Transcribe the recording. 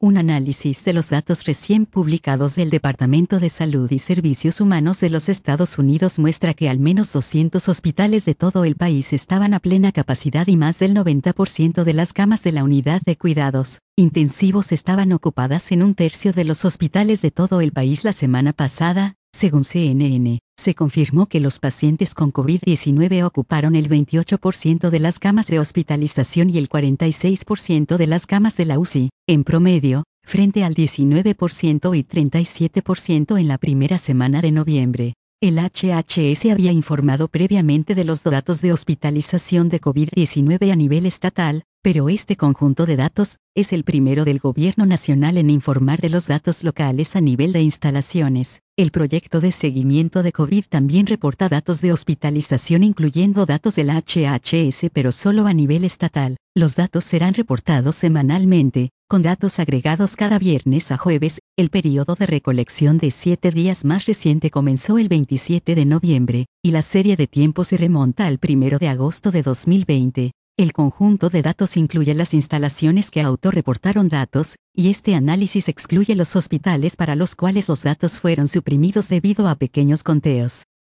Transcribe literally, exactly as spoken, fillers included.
Un análisis de los datos recién publicados del Departamento de Salud y Servicios Humanos de los Estados Unidos muestra que al menos doscientos hospitales de todo el país estaban a plena capacidad y más del noventa por ciento de las camas de la unidad de cuidados intensivos estaban ocupadas en un tercio de los hospitales de todo el país la semana pasada, según C N N. Se confirmó que los pacientes con COVID diecinueve ocuparon el veintiocho por ciento de las camas de hospitalización y el cuarenta y seis por ciento de las camas de la U C I, en promedio, frente al diecinueve por ciento y treinta y siete por ciento en la primera semana de noviembre. El H H S había informado previamente de los datos de hospitalización de COVID diecinueve a nivel estatal, pero este conjunto de datos es el primero del gobierno nacional en informar de los datos locales a nivel de instalaciones. El proyecto de seguimiento de COVID también reporta datos de hospitalización incluyendo datos del H H S pero solo a nivel estatal. Los datos serán reportados semanalmente, con datos agregados cada viernes a jueves. El periodo de recolección de siete días más reciente comenzó el veintisiete de noviembre, y la serie de tiempo se remonta al primero de agosto de dos mil veinte. El conjunto de datos incluye las instalaciones que autorreportaron datos, y este análisis excluye los hospitales para los cuales los datos fueron suprimidos debido a pequeños conteos.